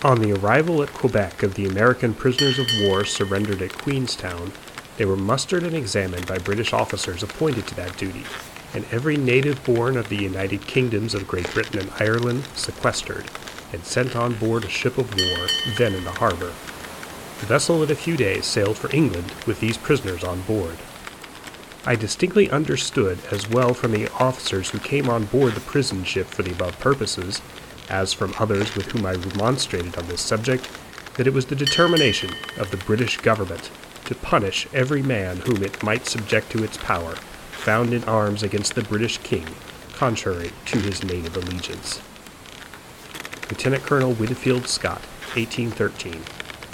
On the arrival at Quebec of the American prisoners of war surrendered at Queenstown, they were mustered and examined by British officers appointed to that duty, and every native born of the United Kingdoms of Great Britain and Ireland sequestered, and sent on board a ship of war then in the harbor. The vessel in a few days sailed for England with these prisoners on board. I distinctly understood, as well from the officers who came on board the prison ship for the above purposes, as from others with whom I remonstrated on this subject, that it was the determination of the British government to punish every man whom it might subject to its power, found in arms against the British King, contrary to his native allegiance. Lieutenant Colonel Winfield Scott, 1813.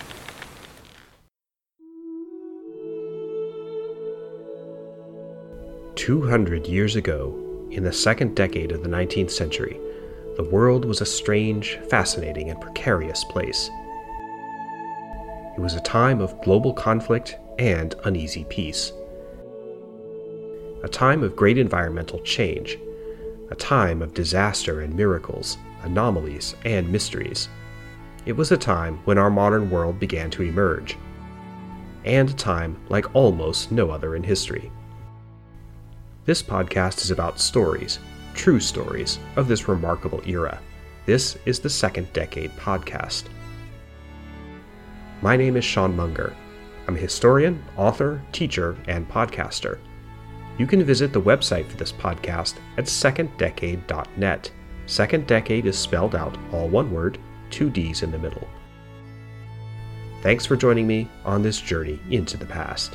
"200 years ago, in the second decade of the 19th century, the world was a strange, fascinating, and precarious place. It was a time of global conflict and uneasy peace. A time of great environmental change. A time of disaster and miracles, anomalies and mysteries. It was a time when our modern world began to emerge. And a time like almost no other in history. This podcast is about stories, true stories, of this remarkable era. This is the Second Decade Podcast. My name is Sean Munger. I'm a historian, author, teacher, and podcaster. You can visit the website for this podcast at seconddecade.net. Second Decade is spelled out all one word, 2 D's in the middle. Thanks for joining me on this journey into the past.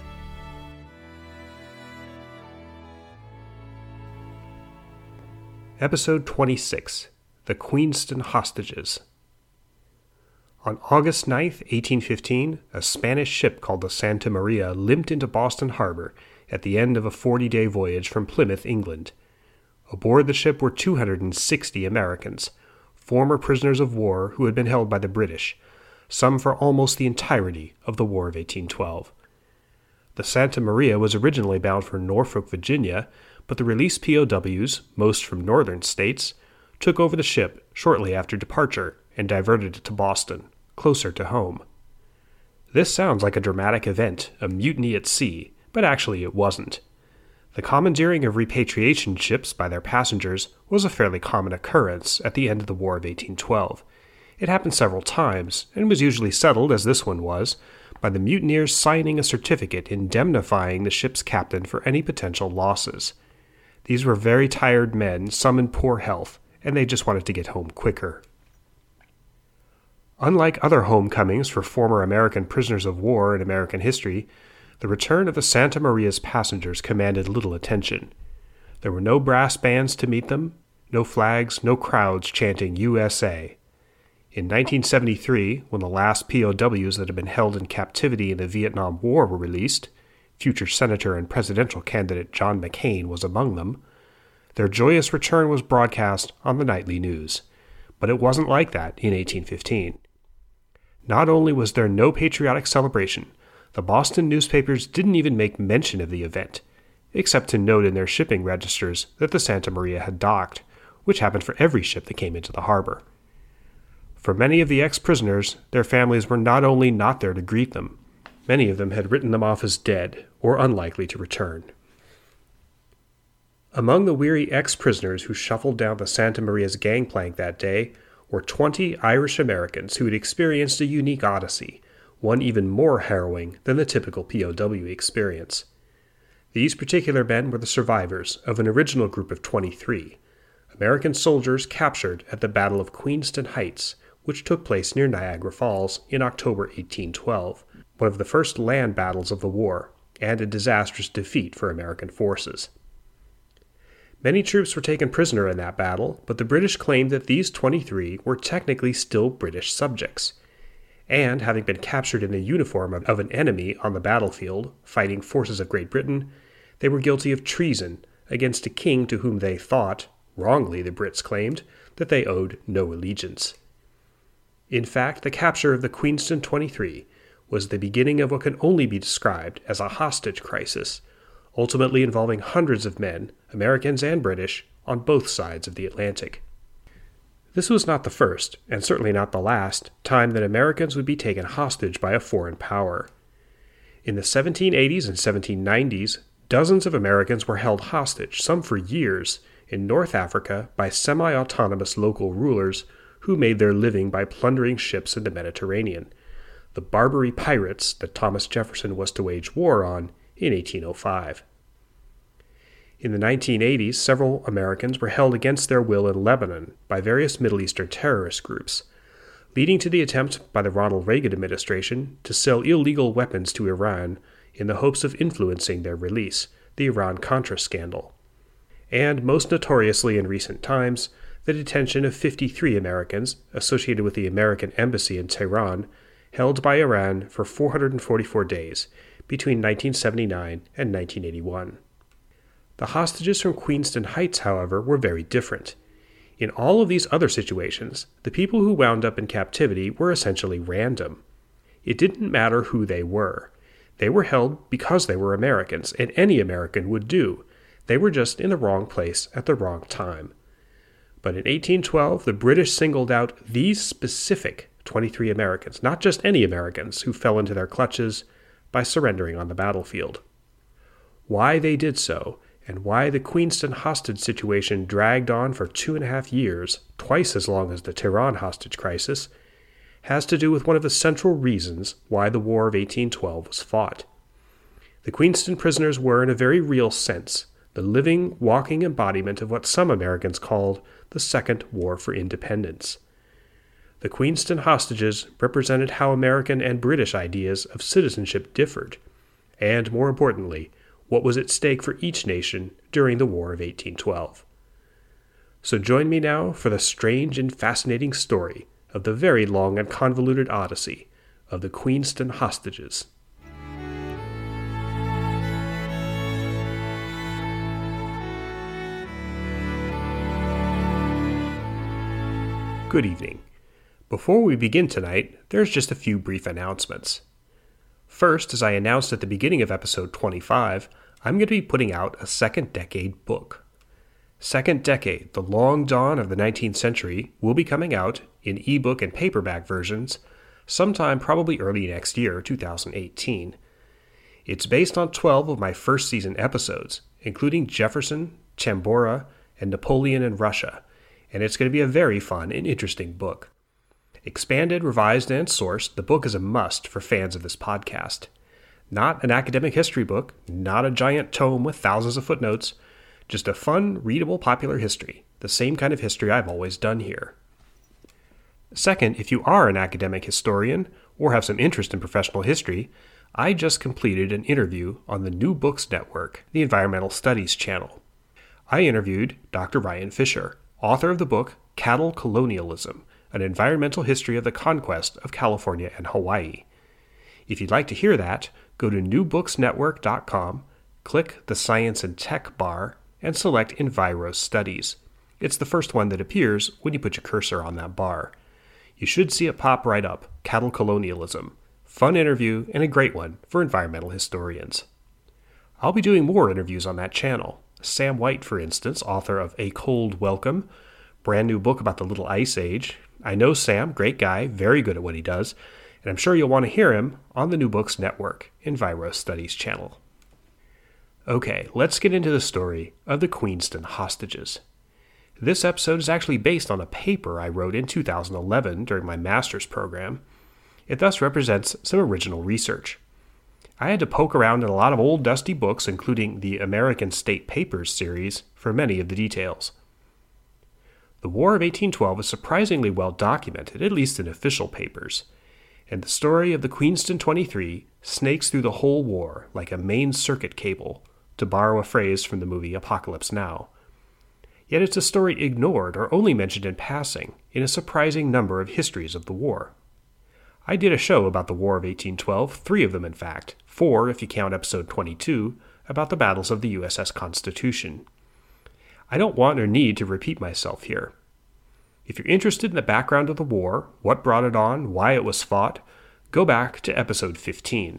Episode 26, The Queenston Hostages. On August 9, 1815, a Spanish ship called the Santa Maria limped into Boston Harbor at the end of a 40-day voyage from Plymouth, England. Aboard the ship were 260 Americans, former prisoners of war who had been held by the British, some for almost the entirety of the War of 1812. The Santa Maria was originally bound for Norfolk, Virginia, but the released POWs, most from northern states, took over the ship shortly after departure and diverted it to Boston, closer to home. This sounds like a dramatic event, a mutiny at sea, but actually it wasn't. The commandeering of repatriation ships by their passengers was a fairly common occurrence at the end of the War of 1812. It happened several times, and was usually settled, as this one was, by the mutineers signing a certificate indemnifying the ship's captain for any potential losses. These were very tired men, some in poor health, and they just wanted to get home quicker. Unlike other homecomings for former American prisoners of war in American history, the return of the Santa Maria's passengers commanded little attention. There were no brass bands to meet them, no flags, no crowds chanting USA. In 1973, when the last POWs that had been held in captivity in the Vietnam War were released, future Senator and presidential candidate John McCain was among them, their joyous return was broadcast on the nightly news. But it wasn't like that in 1815. Not only was there no patriotic celebration, the Boston newspapers didn't even make mention of the event, except to note in their shipping registers that the Santa Maria had docked, which happened for every ship that came into the harbor. For many of the ex-prisoners, their families were not only not there to greet them, many of them had written them off as dead or unlikely to return. Among the weary ex-prisoners who shuffled down the Santa Maria's gangplank that day were 20 Irish Americans who had experienced a unique odyssey, one even more harrowing than the typical POW experience. These particular men were the survivors of an original group of 23, American soldiers captured at the Battle of Queenston Heights, which took place near Niagara Falls in October 1812, one of the first land battles of the war, and a disastrous defeat for American forces. Many troops were taken prisoner in that battle, but the British claimed that these 23 were technically still British subjects, and having been captured in the uniform of an enemy on the battlefield, fighting forces of Great Britain, they were guilty of treason against a king to whom they thought, wrongly the Brits claimed, that they owed no allegiance. In fact, the capture of the Queenston 23 was the beginning of what can only be described as a hostage crisis, ultimately involving hundreds of men, Americans and British, on both sides of the Atlantic. This was not the first, and certainly not the last, time that Americans would be taken hostage by a foreign power. In the 1780s and 1790s, dozens of Americans were held hostage, some for years, in North Africa by semi-autonomous local rulers who made their living by plundering ships in the Mediterranean, the Barbary pirates that Thomas Jefferson was to wage war on in 1805. In the 1980s, several Americans were held against their will in Lebanon by various Middle Eastern terrorist groups, leading to the attempt by the Ronald Reagan administration to sell illegal weapons to Iran in the hopes of influencing their release, the Iran-Contra scandal. And most notoriously in recent times, the detention of 53 Americans associated with the American embassy in Tehran, held by Iran for 444 days between 1979 and 1981. The hostages from Queenston Heights, however, were very different. In all of these other situations, the people who wound up in captivity were essentially random. It didn't matter who they were. They were held because they were Americans, and any American would do. They were just in the wrong place at the wrong time. But in 1812, the British singled out these specific 23 Americans, not just any Americans, who fell into their clutches by surrendering on the battlefield. Why they did so, and why the Queenston hostage situation dragged on for 2.5 years, twice as long as the Tehran hostage crisis, has to do with one of the central reasons why the War of 1812 was fought. The Queenston prisoners were, in a very real sense, the living, walking embodiment of what some Americans called the Second War for Independence. The Queenston hostages represented how American and British ideas of citizenship differed, and, more importantly, what was at stake for each nation during the War of 1812. So join me now for the strange and fascinating story of the very long and convoluted odyssey of the Queenston hostages. Good evening. Before we begin tonight, there's just a few brief announcements. First, as I announced at the beginning of episode 25, I'm going to be putting out a Second Decade book. Second Decade, The Long Dawn of the 19th Century, will be coming out in ebook and paperback versions sometime probably early next year, 2018. It's based on 12 of my first season episodes, including Jefferson, Tambora, and Napoleon in Russia, and it's going to be a very fun and interesting book. Expanded, revised, and sourced, the book is a must for fans of this podcast. Not an academic history book, not a giant tome with thousands of footnotes, just a fun, readable, popular history, the same kind of history I've always done here. Second, if you are an academic historian or have some interest in professional history, I just completed an interview on the New Books Network, the Environmental Studies channel. I interviewed Dr. Ryan Fisher, author of the book Cattle Colonialism, An Environmental History of the Conquest of California and Hawaii. If you'd like to hear that, go to newbooksnetwork.com, click the Science and Tech bar, and select Enviro Studies. It's the first one that appears when you put your cursor on that bar. You should see it pop right up, Cattle Colonialism. Fun interview and a great one for environmental historians. I'll be doing more interviews on that channel. Sam White, for instance, author of A Cold Welcome, brand new book about the Little Ice Age. I know Sam, great guy, very good at what he does, and I'm sure you'll want to hear him on the New Books Network, Enviro Studies channel. Okay, let's get into the story of the Queenston hostages. This episode is actually based on a paper I wrote in 2011 during my master's program. It thus represents some original research. I had to poke around in a lot of old dusty books, including the American State Papers series, for many of the details. The War of 1812 is surprisingly well documented, at least in official papers, and the story of the Queenston 23 snakes through the whole war like a main circuit cable, to borrow a phrase from the movie Apocalypse Now. Yet it's a story ignored or only mentioned in passing in a surprising number of histories of the war. I did a show about the War of 1812, 3 of them in fact, 4 if you count episode 22, about the battles of the USS Constitution. I don't want or need to repeat myself here. If you're interested in the background of the war, what brought it on, why it was fought, go back to episode 15.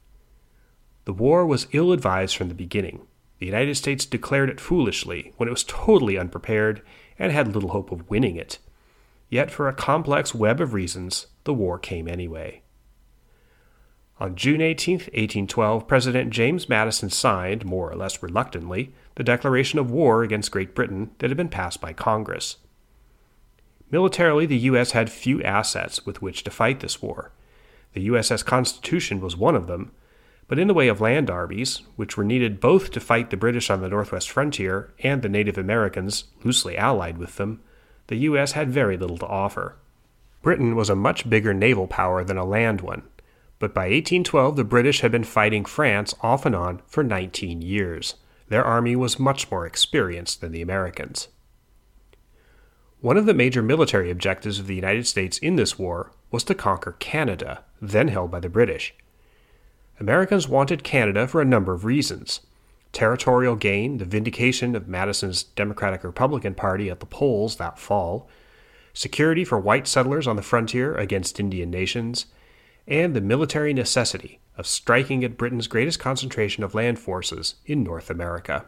The war was ill-advised from the beginning. The United States declared it foolishly when it was totally unprepared and had little hope of winning it. Yet for a complex web of reasons, the war came anyway. On June 18, 1812, President James Madison signed, more or less reluctantly, the declaration of war against Great Britain that had been passed by Congress. Militarily, the U.S. had few assets with which to fight this war. The USS Constitution was one of them, but in the way of land armies, which were needed both to fight the British on the northwest frontier and the Native Americans loosely allied with them, the U.S. had very little to offer. Britain was a much bigger naval power than a land one, but by 1812 the British had been fighting France off and on for 19 years. Their army was much more experienced than the Americans. One of the major military objectives of the United States in this war was to conquer Canada, then held by the British. Americans wanted Canada for a number of reasons: territorial gain, the vindication of Madison's Democratic-Republican Party at the polls that fall, security for white settlers on the frontier against Indian nations, and the military necessity of striking at Britain's greatest concentration of land forces in North America.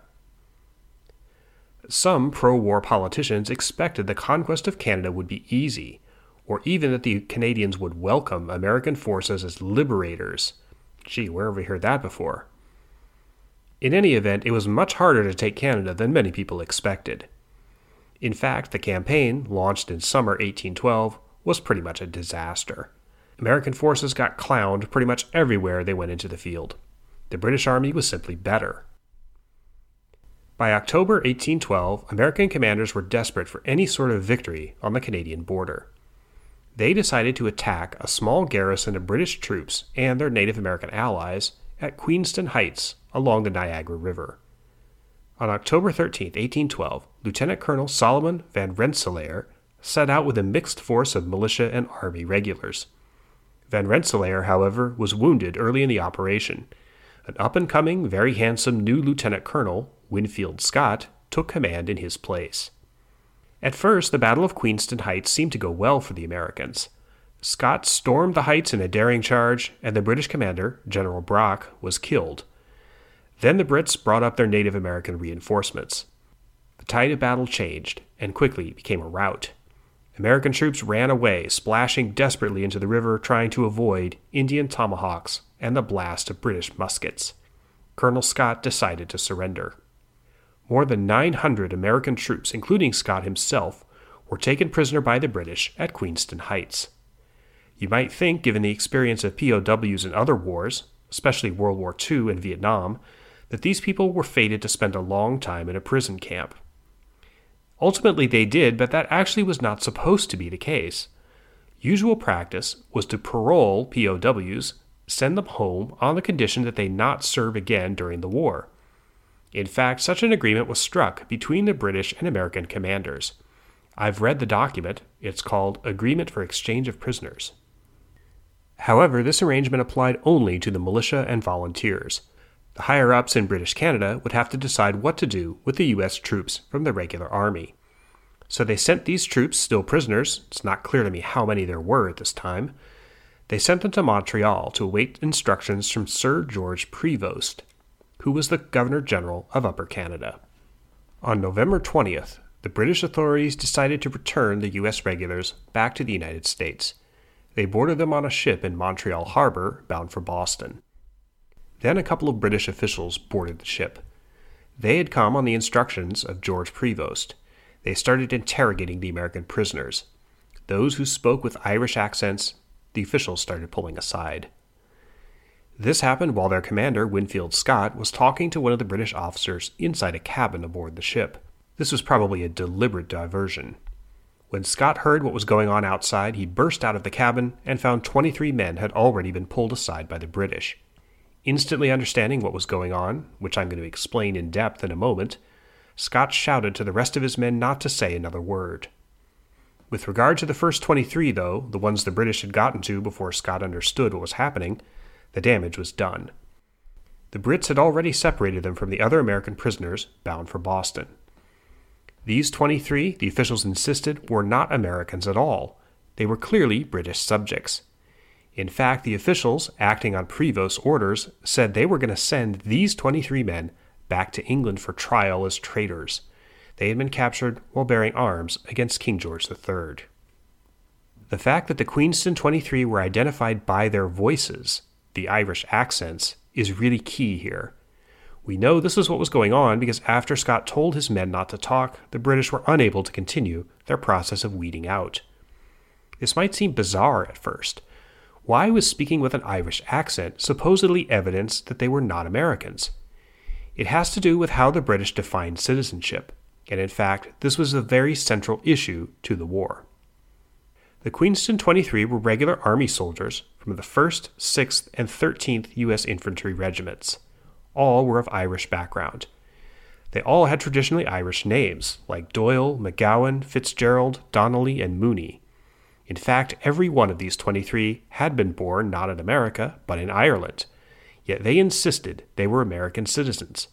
Some pro-war politicians expected the conquest of Canada would be easy, or even that the Canadians would welcome American forces as liberators. Gee, where have we heard that before? In any event, it was much harder to take Canada than many people expected. In fact, the campaign, launched in summer 1812, was pretty much a disaster. American forces got clowned pretty much everywhere they went into the field. The British Army was simply better. By October 1812, American commanders were desperate for any sort of victory on the Canadian border. They decided to attack a small garrison of British troops and their Native American allies at Queenston Heights along the Niagara River. On October 13, 1812, Lieutenant Colonel Solomon Van Rensselaer set out with a mixed force of militia and army regulars. Van Rensselaer, however, was wounded early in the operation. An up-and-coming, very handsome new lieutenant colonel, Winfield Scott, took command in his place. At first, the Battle of Queenston Heights seemed to go well for the Americans. Scott stormed the heights in a daring charge, and the British commander, General Brock, was killed. Then the Brits brought up their Native American reinforcements. The tide of battle changed, and quickly became a rout. American troops ran away, splashing desperately into the river, trying to avoid Indian tomahawks and the blast of British muskets. Colonel Scott decided to surrender. More than 900 American troops, including Scott himself, were taken prisoner by the British at Queenston Heights. You might think, given the experience of POWs in other wars, especially World War II and Vietnam, that these people were fated to spend a long time in a prison camp. Ultimately they did, but that actually was not supposed to be the case. Usual practice was to parole POWs, send them home on the condition that they not serve again during the war. In fact, such an agreement was struck between the British and American commanders. I've read the document. It's called Agreement for Exchange of Prisoners. However, this arrangement applied only to the militia and volunteers. The higher-ups in British Canada would have to decide what to do with the U.S. troops from the regular army. So they sent these troops, still prisoners, it's not clear to me how many there were at this time, they sent them to Montreal to await instructions from Sir George Prevost, who was the Governor-General of Upper Canada. On November 20th, the British authorities decided to return the U.S. regulars back to the United States. They boarded them on a ship in Montreal Harbor, bound for Boston. Then a couple of British officials boarded the ship. They had come on the instructions of George Prevost. They started interrogating the American prisoners. Those who spoke with Irish accents, the officials started pulling aside. This happened while their commander, Winfield Scott, was talking to one of the British officers inside a cabin aboard the ship. This was probably a deliberate diversion. When Scott heard what was going on outside, he burst out of the cabin and found 23 men had already been pulled aside by the British. Instantly understanding what was going on, which I'm going to explain in depth in a moment, Scott shouted to the rest of his men not to say another word. With regard to the first 23, though, the ones the British had gotten to before Scott understood what was happening, the damage was done. The Brits had already separated them from the other American prisoners bound for Boston. These 23, the officials insisted, were not Americans at all. They were clearly British subjects. In fact, the officials, acting on Prevost's orders, said they were going to send these 23 men back to England for trial as traitors. They had been captured while bearing arms against King George III. The fact that the Queenston 23 were identified by their voices, the Irish accents, is really key here. We know this is what was going on because after Scott told his men not to talk, the British were unable to continue their process of weeding out. This might seem bizarre at first. Why was speaking with an Irish accent supposedly evidence that they were not Americans? It has to do with how the British defined citizenship, and in fact, this was a very central issue to the war. The Queenston 23 were regular Army soldiers from the 1st, 6th, and 13th U.S. Infantry Regiments. All were of Irish background. They all had traditionally Irish names, like Doyle, McGowan, Fitzgerald, Donnelly, and Mooney. In fact, every one of these 23 had been born not in America, but in Ireland, yet they insisted they were American citizens.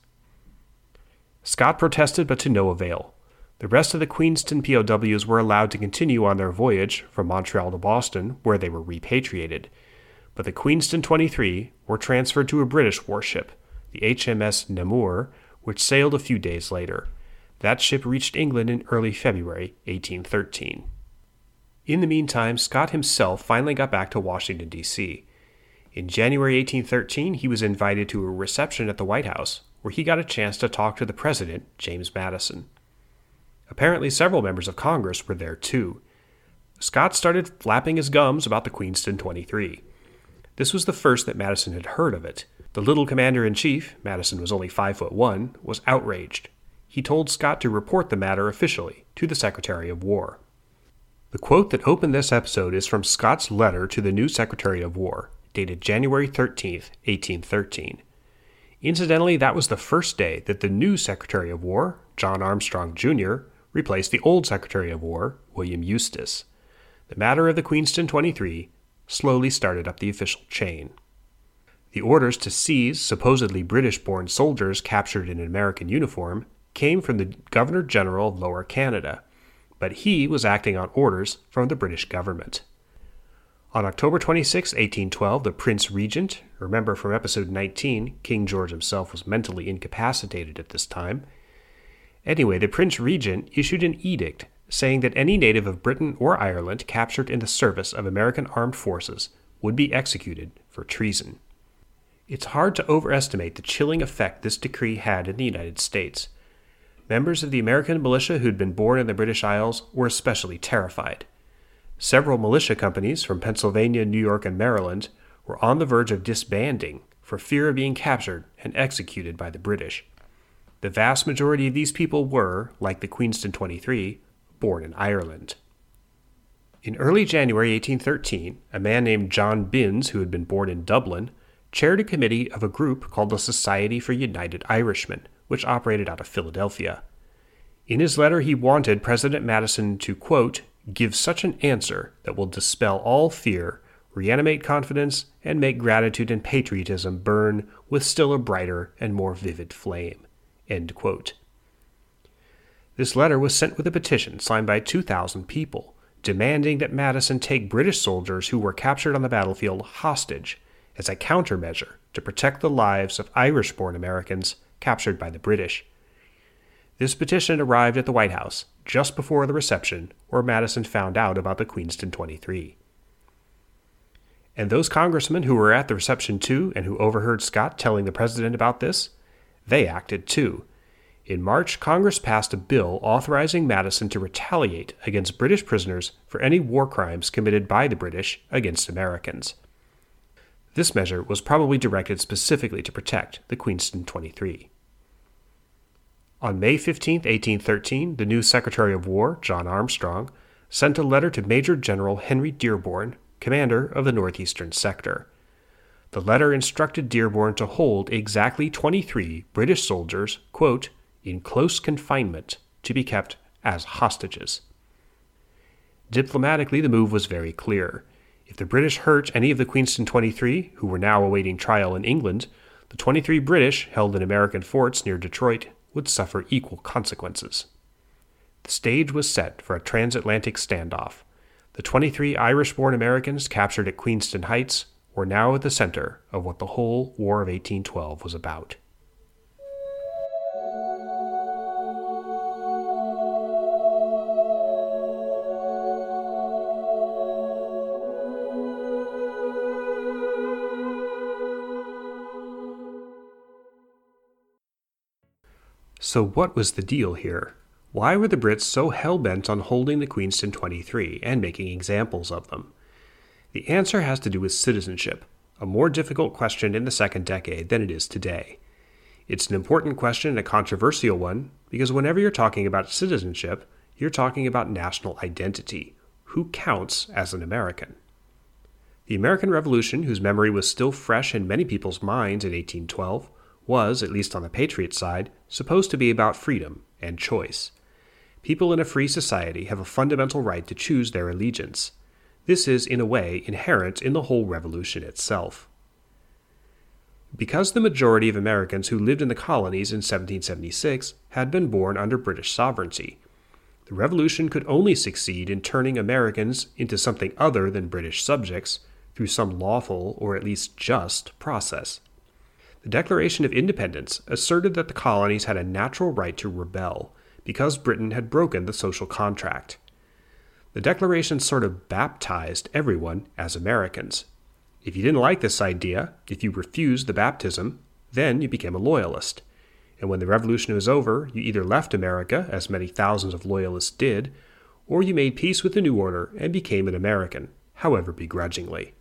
Scott protested, but to no avail. The rest of the Queenston POWs were allowed to continue on their voyage from Montreal to Boston, where they were repatriated, but the Queenston 23 were transferred to a British warship, the HMS Namur, which sailed a few days later. That ship reached England in early February 1813. In the meantime, Scott himself finally got back to Washington, D.C. In January 1813, he was invited to a reception at the White House, where he got a chance to talk to the president, James Madison. Apparently, several members of Congress were there too. Scott started flapping his gums about the Queenston 23. This was the first that Madison had heard of it. The little commander-in-chief, Madison was only 5'1", was outraged. He told Scott to report the matter officially to the Secretary of War. The quote that opened this episode is from Scott's letter to the new Secretary of War, dated January 13, 1813. Incidentally, that was the first day that the new Secretary of War, John Armstrong, Jr., replaced the old Secretary of War, William Eustis. The matter of the Queenston 23 slowly started up the official chain. The orders to seize supposedly British-born soldiers captured in an American uniform came from the Governor-General of Lower Canada, but he was acting on orders from the British government. On October 26, 1812, the Prince Regent, remember from episode 19, King George himself was mentally incapacitated at this time. Anyway, the Prince Regent issued an edict saying that any native of Britain or Ireland captured in the service of American armed forces would be executed for treason. It's hard to overestimate the chilling effect this decree had in the United States. Members of the American militia who'd been born in the British Isles were especially terrified. Several militia companies from Pennsylvania, New York, and Maryland were on the verge of disbanding for fear of being captured and executed by the British. The vast majority of these people were, like the Queenston 23, born in Ireland. In early January 1813, a man named John Binns, who had been born in Dublin, chaired a committee of a group called the Society for United Irishmen, which operated out of Philadelphia. In his letter, he wanted President Madison to, quote, give such an answer that will dispel all fear, reanimate confidence, and make gratitude and patriotism burn with still a brighter and more vivid flame, end quote. This letter was sent with a petition signed by 2,000 people, demanding that Madison take British soldiers who were captured on the battlefield hostage as a countermeasure to protect the lives of Irish-born Americans captured by the British. This petition arrived at the White House just before the reception where Madison found out about the Queenston 23. And those congressmen who were at the reception too and who overheard Scott telling the president about this, they acted too. In March, Congress passed a bill authorizing Madison to retaliate against British prisoners for any war crimes committed by the British against Americans. This measure was probably directed specifically to protect the Queenston 23. On May 15, 1813, the new Secretary of War, John Armstrong, sent a letter to Major General Henry Dearborn, commander of the Northeastern Sector. The letter instructed Dearborn to hold exactly 23 British soldiers, quote, in close confinement to be kept as hostages. Diplomatically, the move was very clear. If the British hurt any of the Queenston 23, who were now awaiting trial in England, the 23 British held in American forts near Detroit would suffer equal consequences. The stage was set for a transatlantic standoff. The 23 Irish-born Americans captured at Queenston Heights were now at the center of what the whole War of 1812 was about. So what was the deal here? Why were the Brits so hell-bent on holding the Queenston 23 and making examples of them? The answer has to do with citizenship, a more difficult question in the second decade than it is today. It's an important question and a controversial one because whenever you're talking about citizenship, you're talking about national identity. Who counts as an American? The American Revolution, whose memory was still fresh in many people's minds in 1812, was, at least on the Patriot side, supposed to be about freedom and choice. People in a free society have a fundamental right to choose their allegiance. This is, in a way, inherent in the whole revolution itself. Because the majority of Americans who lived in the colonies in 1776 had been born under British sovereignty, the revolution could only succeed in turning Americans into something other than British subjects through some lawful, or at least just, process. The Declaration of Independence asserted that the colonies had a natural right to rebel because Britain had broken the social contract. The Declaration sort of baptized everyone as Americans. If you didn't like this idea, if you refused the baptism, then you became a loyalist. And when the revolution was over, you either left America, as many thousands of loyalists did, or you made peace with the new order and became an American, however begrudgingly.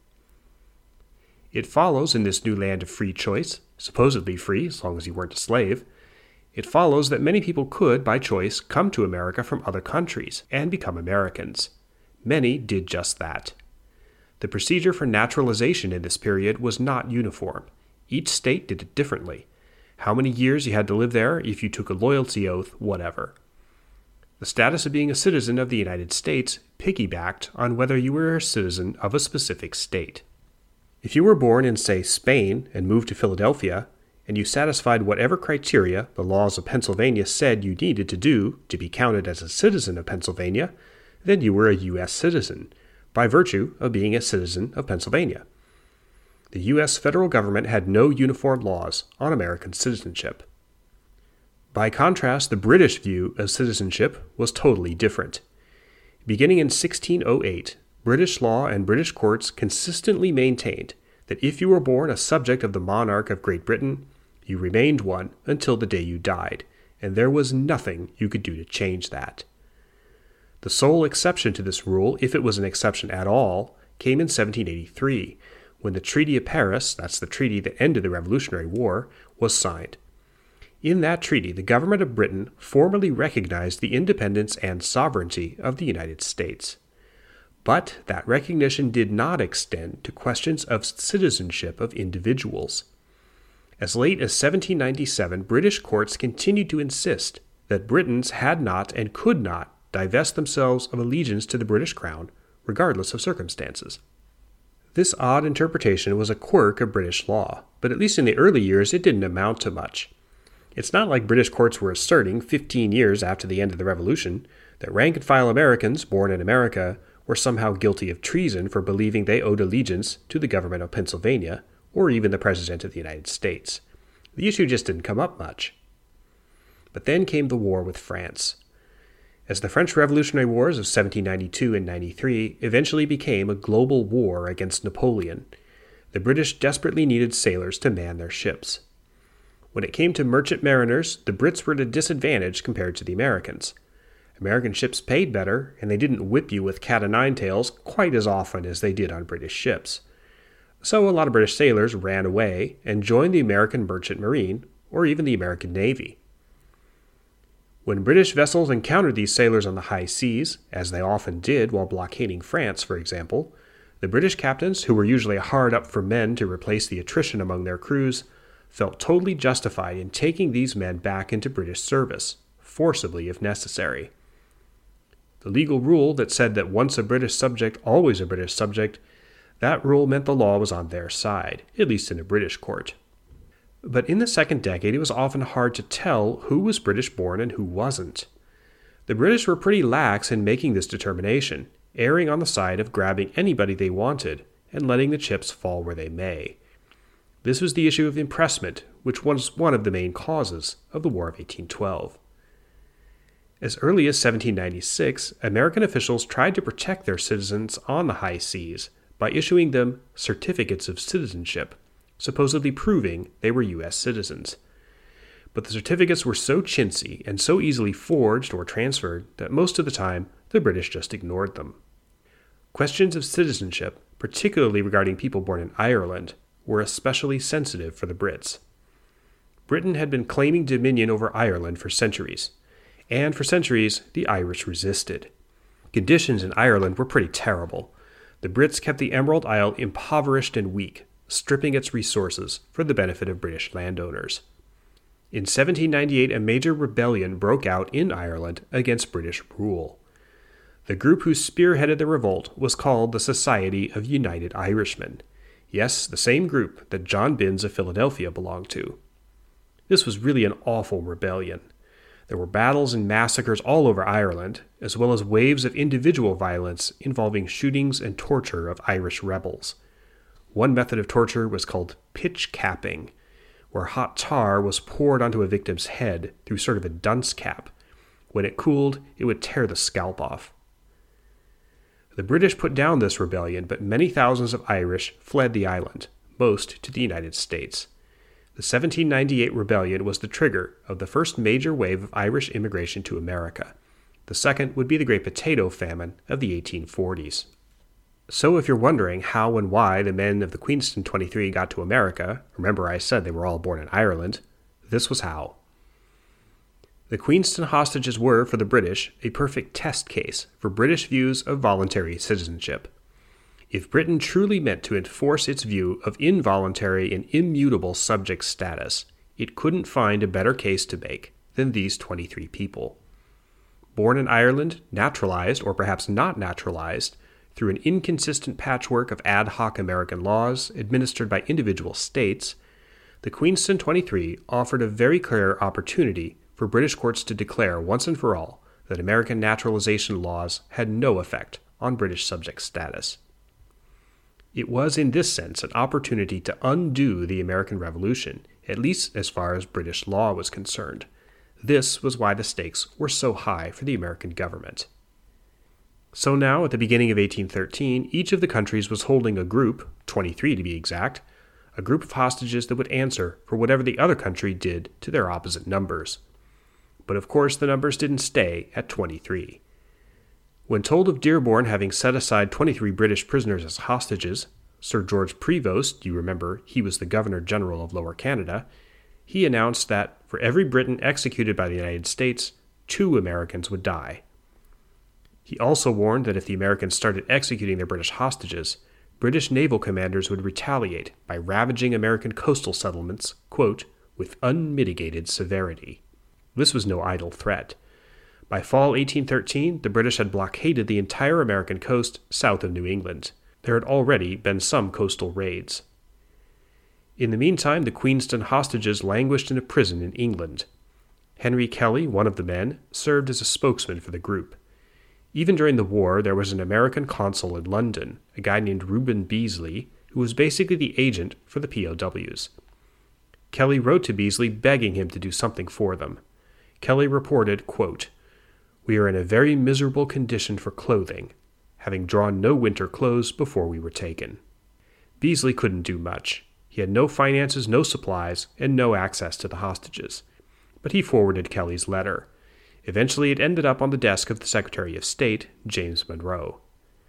It follows in this new land of free choice, supposedly free as long as you weren't a slave, it follows that many people could, by choice, come to America from other countries and become Americans. Many did just that. The procedure for naturalization in this period was not uniform. Each state did it differently. How many years you had to live there, if you took a loyalty oath, whatever. The status of being a citizen of the United States piggybacked on whether you were a citizen of a specific state. If you were born in, say, Spain and moved to Philadelphia, and you satisfied whatever criteria the laws of Pennsylvania said you needed to do to be counted as a citizen of Pennsylvania, then you were a U.S. citizen, by virtue of being a citizen of Pennsylvania. The U.S. federal government had no uniform laws on American citizenship. By contrast, the British view of citizenship was totally different. Beginning in 1608, British law and British courts consistently maintained that if you were born a subject of the monarch of Great Britain, you remained one until the day you died, and there was nothing you could do to change that. The sole exception to this rule, if it was an exception at all, came in 1783, when the Treaty of Paris, that's the treaty that ended the Revolutionary War, was signed. In that treaty, the government of Britain formally recognized the independence and sovereignty of the United States. But that recognition did not extend to questions of citizenship of individuals. As late as 1797, British courts continued to insist that Britons had not and could not divest themselves of allegiance to the British Crown, regardless of circumstances. This odd interpretation was a quirk of British law, but at least in the early years it didn't amount to much. It's not like British courts were asserting, 15 years after the end of the Revolution, that rank-and-file Americans born in America were somehow guilty of treason for believing they owed allegiance to the government of Pennsylvania, or even the President of the United States. The issue just didn't come up much. But then came the war with France. As the French Revolutionary Wars of 1792 and 93 eventually became a global war against Napoleon, the British desperately needed sailors to man their ships. When it came to merchant mariners, the Brits were at a disadvantage compared to the Americans. American ships paid better, and they didn't whip you with cat-o'-nine-tails quite as often as they did on British ships. So a lot of British sailors ran away and joined the American Merchant Marine, or even the American Navy. When British vessels encountered these sailors on the high seas, as they often did while blockading France, for example, the British captains, who were usually hard up for men to replace the attrition among their crews, felt totally justified in taking these men back into British service, forcibly if necessary. The legal rule that said that once a British subject, always a British subject, that rule meant the law was on their side, at least in a British court. But in the second decade, it was often hard to tell who was British-born and who wasn't. The British were pretty lax in making this determination, erring on the side of grabbing anybody they wanted and letting the chips fall where they may. This was the issue of impressment, which was one of the main causes of the War of 1812. As early as 1796, American officials tried to protect their citizens on the high seas by issuing them certificates of citizenship, supposedly proving they were U.S. citizens. but the certificates were so chintzy and so easily forged or transferred that most of the time the British just ignored them. Questions of citizenship, particularly regarding people born in Ireland, were especially sensitive for the Brits. Britain had been claiming dominion over Ireland for centuries, and for centuries the Irish resisted. Conditions in Ireland were pretty terrible. The Brits kept the Emerald Isle impoverished and weak, stripping its resources for the benefit of British landowners. In 1798, a major rebellion broke out in Ireland against British rule. The group who spearheaded the revolt was called the Society of United Irishmen. Yes, the same group that John Binns of Philadelphia belonged to. This was really an awful rebellion. There were battles and massacres all over Ireland, as well as waves of individual violence involving shootings and torture of Irish rebels. One method of torture was called pitch capping, where hot tar was poured onto a victim's head through sort of a dunce cap. When it cooled, it would tear the scalp off. The British put down this rebellion, but many thousands of Irish fled the island, most to the United States. The 1798 rebellion was the trigger of the first major wave of Irish immigration to America. The second would be the Great Potato Famine of the 1840s. So if you're wondering how and why the men of the Queenston 23 got to America, remember I said they were all born in Ireland, this was how. The Queenston hostages were, for the British, a perfect test case for British views of voluntary citizenship. If Britain truly meant to enforce its view of involuntary and immutable subject status, it couldn't find a better case to make than these 23 people. Born in Ireland, naturalized, or perhaps not naturalized, through an inconsistent patchwork of ad hoc American laws administered by individual states, the Queenston 23 offered a very clear opportunity for British courts to declare once and for all that American naturalization laws had no effect on British subject status. It was in this sense an opportunity to undo the American Revolution, at least as far as British law was concerned. This was why the stakes were so high for the American government. So now, at the beginning of 1813, each of the countries was holding a group, 23 to be exact, a group of hostages that would answer for whatever the other country did to their opposite numbers. But of course the numbers didn't stay at 23. When told of Dearborn having set aside 23 British prisoners as hostages, Sir George Prevost, you remember he was the Governor-General of Lower Canada, he announced that for every Briton executed by the United States, 2 Americans would die. He also warned that if the Americans started executing their British hostages, British naval commanders would retaliate by ravaging American coastal settlements, quote, with unmitigated severity. This was no idle threat. By fall 1813, the British had blockaded the entire American coast south of New England. There had already been some coastal raids. In the meantime, the Queenston hostages languished in a prison in England. Henry Kelly, one of the men, served as a spokesman for the group. Even during the war, there was an American consul in London, a guy named Reuben Beasley, who was basically the agent for the POWs. Kelly wrote to Beasley begging him to do something for them. Kelly reported, quote, "We are in a very miserable condition for clothing, having drawn no winter clothes before we were taken." Beasley couldn't do much. He had no finances, no supplies, and no access to the hostages. But he forwarded Kelly's letter. Eventually it ended up on the desk of the Secretary of State, James Monroe.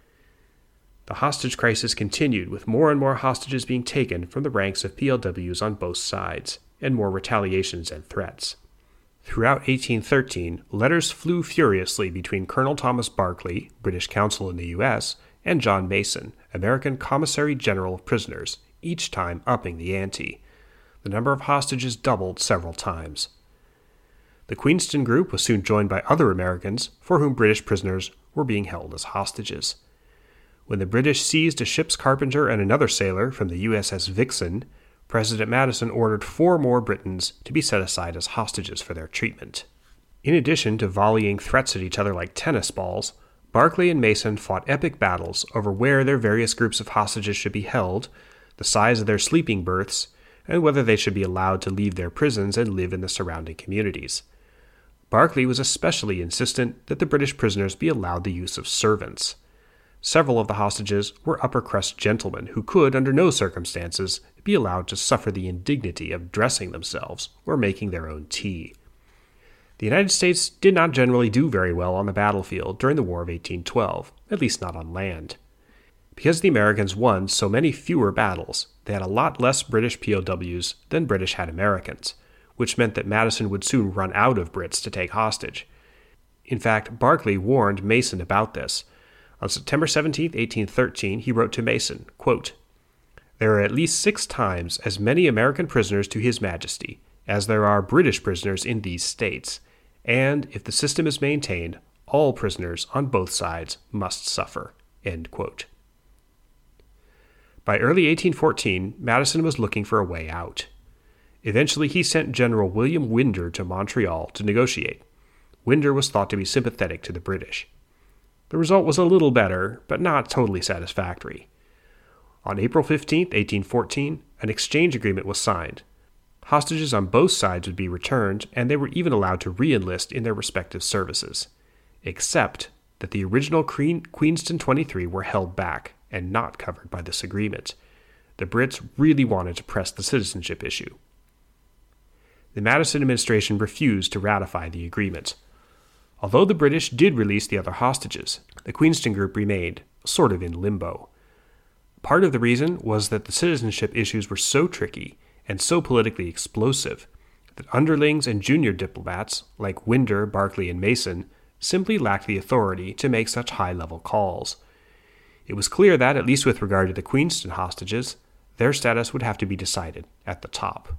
The hostage crisis continued, with more and more hostages being taken from the ranks of POWs on both sides, and more retaliations and threats. Throughout 1813, letters flew furiously between Colonel Thomas Barclay, British consul in the U.S., and John Mason, American Commissary General of Prisoners, each time upping the ante. The number of hostages doubled several times. The Queenston group was soon joined by other Americans for whom British prisoners were being held as hostages. When the British seized a ship's carpenter and another sailor from the USS Vixen, President Madison ordered 4 more Britons to be set aside as hostages for their treatment. In addition to volleying threats at each other like tennis balls, Barclay and Mason fought epic battles over where their various groups of hostages should be held, the size of their sleeping berths, and whether they should be allowed to leave their prisons and live in the surrounding communities. Barclay was especially insistent that the British prisoners be allowed the use of servants. Several of the hostages were upper-crust gentlemen who could, under no circumstances, be allowed to suffer the indignity of dressing themselves or making their own tea. The United States did not generally do very well on the battlefield during the War of 1812, at least not on land. Because the Americans won so many fewer battles, they had a lot less British POWs than British had Americans, which meant that Madison would soon run out of Brits to take hostage. In fact, Barclay warned Mason about this. On September 17, 1813, he wrote to Mason, quote, "There are at least 6 times as many American prisoners to His Majesty as there are British prisoners in these states, and if the system is maintained, all prisoners on both sides must suffer." End quote. By early 1814, Madison was looking for a way out. Eventually, he sent General William Winder to Montreal to negotiate. Winder was thought to be sympathetic to the British. The result was a little better, but not totally satisfactory. On April 15, 1814, an exchange agreement was signed. Hostages on both sides would be returned, and they were even allowed to re-enlist in their respective services, except that the original Queenston 23 were held back and not covered by this agreement. The Brits really wanted to press the citizenship issue. The Madison administration refused to ratify the agreement. Although the British did release the other hostages, the Queenston group remained sort of in limbo. Part of the reason was that the citizenship issues were so tricky and so politically explosive that underlings and junior diplomats, like Winder, Barclay, and Mason, simply lacked the authority to make such high-level calls. It was clear that, at least with regard to the Queenston hostages, their status would have to be decided at the top.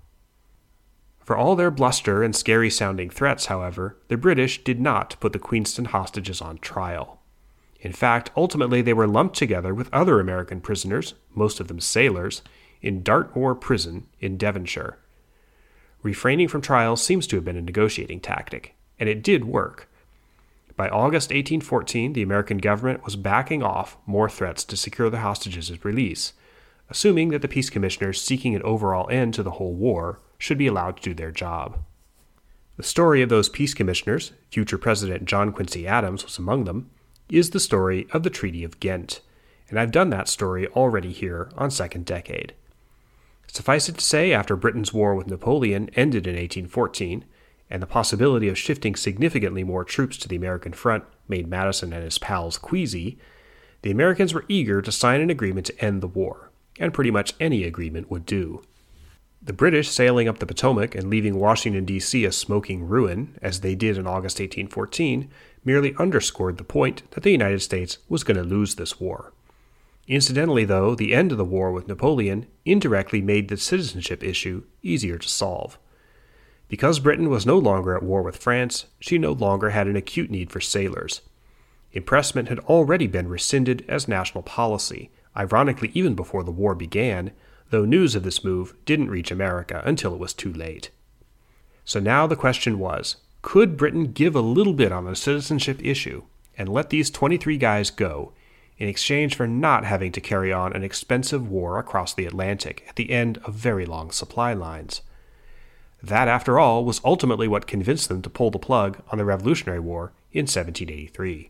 For all their bluster and scary-sounding threats, however, the British did not put the Queenston hostages on trial. In fact, ultimately they were lumped together with other American prisoners, most of them sailors, in Dartmoor Prison in Devonshire. Refraining from trial seems to have been a negotiating tactic, and it did work. By August 1814, the American government was backing off more threats to secure the hostages' release, assuming that the peace commissioners seeking an overall end to the whole war should be allowed to do their job. The story of those peace commissioners, future President John Quincy Adams was among them, is the story of the Treaty of Ghent, and I've done that story already here on Second Decade. Suffice it to say, after Britain's war with Napoleon ended in 1814, and the possibility of shifting significantly more troops to the American front made Madison and his pals queasy, the Americans were eager to sign an agreement to end the war, and pretty much any agreement would do. The British sailing up the Potomac and leaving Washington, D.C. a smoking ruin, as they did in August 1814, merely underscored the point that the United States was going to lose this war. Incidentally, though, the end of the war with Napoleon indirectly made the citizenship issue easier to solve. Because Britain was no longer at war with France, she no longer had an acute need for sailors. Impressment had already been rescinded as national policy, ironically even before the war began, though news of this move didn't reach America until it was too late. So now the question was, could Britain give a little bit on the citizenship issue and let these 23 guys go in exchange for not having to carry on an expensive war across the Atlantic at the end of very long supply lines? That, after all, was ultimately what convinced them to pull the plug on the Revolutionary War in 1783.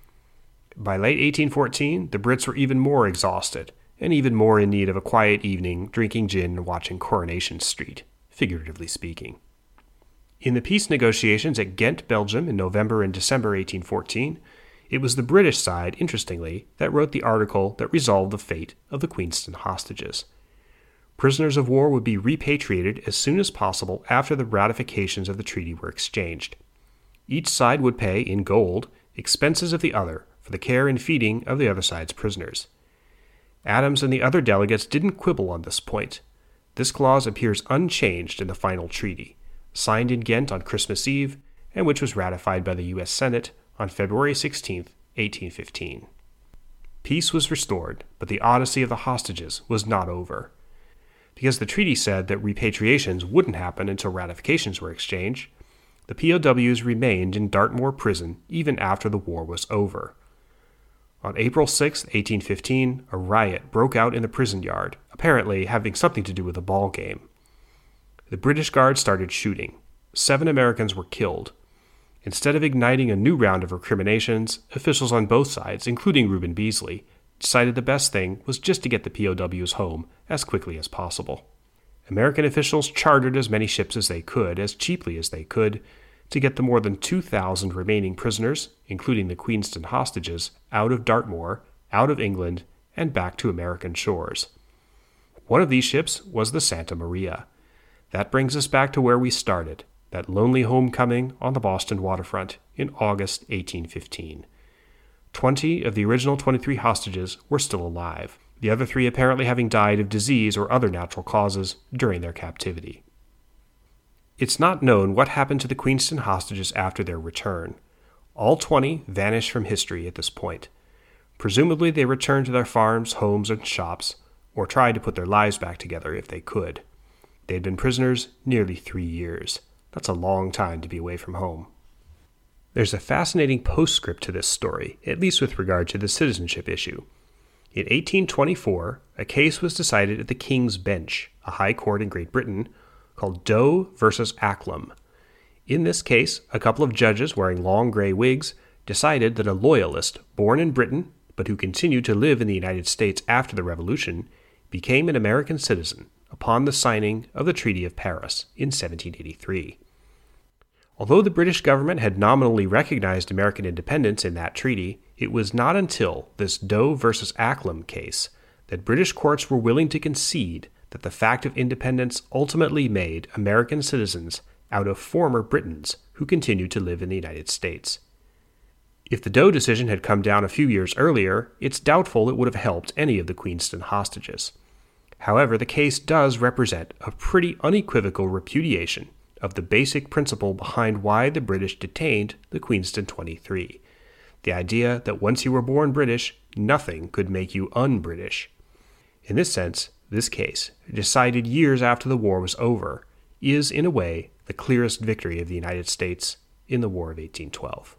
By late 1814, the Brits were even more exhausted, and even more in need of a quiet evening drinking gin and watching Coronation Street, figuratively speaking. In the peace negotiations at Ghent, Belgium in November and December 1814, it was the British side, interestingly, that wrote the article that resolved the fate of the Queenston hostages. Prisoners of war would be repatriated as soon as possible after the ratifications of the treaty were exchanged. Each side would pay, in gold, expenses of the other for the care and feeding of the other side's prisoners. Adams and the other delegates didn't quibble on this point. This clause appears unchanged in the final treaty, signed in Ghent on Christmas Eve, and which was ratified by the U.S. Senate on February 16, 1815. Peace was restored, but the odyssey of the hostages was not over. Because the treaty said that repatriations wouldn't happen until ratifications were exchanged, the POWs remained in Dartmoor Prison even after the war was over. On April 6, 1815, a riot broke out in the prison yard, apparently having something to do with a ball game. The British Guards started shooting. 7 Americans were killed. Instead of igniting a new round of recriminations, officials on both sides, including Reuben Beasley, decided the best thing was just to get the POWs home as quickly as possible. American officials chartered as many ships as they could, as cheaply as they could, to get the more than 2,000 remaining prisoners, including the Queenston hostages, out of Dartmoor, out of England, and back to American shores. One of these ships was the Santa Maria. That brings us back to where we started, that lonely homecoming on the Boston waterfront in August 1815. 20 of the original 23 hostages were still alive, the other 3 apparently having died of disease or other natural causes during their captivity. It's not known what happened to the Queenston hostages after their return. All 20 vanished from history at this point. Presumably they returned to their farms, homes, and shops, or tried to put their lives back together if they could. They had been prisoners nearly 3 years. That's a long time to be away from home. There's a fascinating postscript to this story, at least with regard to the citizenship issue. In 1824, a case was decided at the King's Bench, a high court in Great Britain, called Doe versus Acklam. In this case, a couple of judges wearing long gray wigs decided that a loyalist born in Britain, but who continued to live in the United States after the Revolution, became an American citizen upon the signing of the Treaty of Paris in 1783. Although the British government had nominally recognized American independence in that treaty, it was not until this Doe versus Acklam case that British courts were willing to concede that the fact of independence ultimately made American citizens out of former Britons who continued to live in the United States. If the Doe decision had come down a few years earlier, it's doubtful it would have helped any of the Queenston hostages. However, the case does represent a pretty unequivocal repudiation of the basic principle behind why the British detained the Queenston 23. The idea that once you were born British, nothing could make you un-British. In this sense, this case, decided years after the war was over, is, in a way, the clearest victory of the United States in the War of 1812.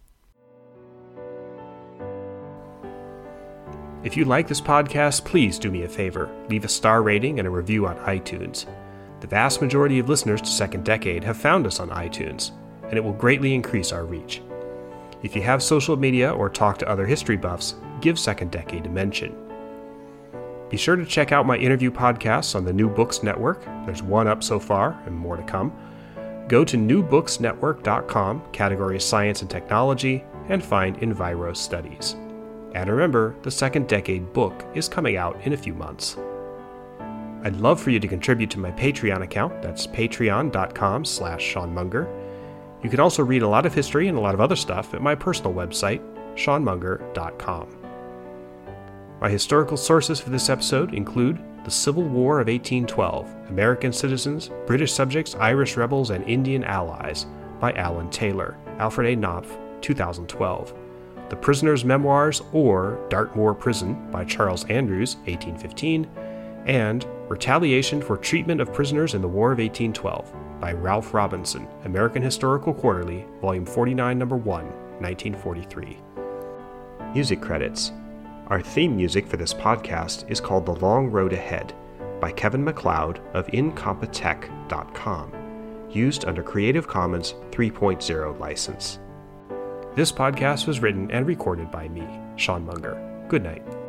If you like this podcast, please do me a favor. Leave a star rating and a review on iTunes. The vast majority of listeners to Second Decade have found us on iTunes, and it will greatly increase our reach. If you have social media or talk to other history buffs, give Second Decade a mention. Be sure to check out my interview podcasts on the New Books Network. There's one up so far, and more to come. Go to newbooksnetwork.com, category Science and Technology, and find Enviro Studies. And remember, the Second Decade book is coming out in a few months. I'd love for you to contribute to my Patreon account. That's patreon.com/Sean Munger. You can also read a lot of history and a lot of other stuff at my personal website, seanmunger.com. My historical sources for this episode include The Civil War of 1812, American Citizens, British Subjects, Irish Rebels, and Indian Allies by Alan Taylor, Alfred A. Knopf, 2012. The Prisoner's Memoirs, or Dartmoor Prison by Charles Andrews, 1815, and Retaliation for Treatment of Prisoners in the War of 1812 by Ralph Robinson, American Historical Quarterly, Volume 49, No. 1, 1943. Music credits. Our theme music for this podcast is called The Long Road Ahead by Kevin MacLeod of Incompetech.com, used under Creative Commons 3.0 license. This podcast was written and recorded by me, Sean Munger. Good night.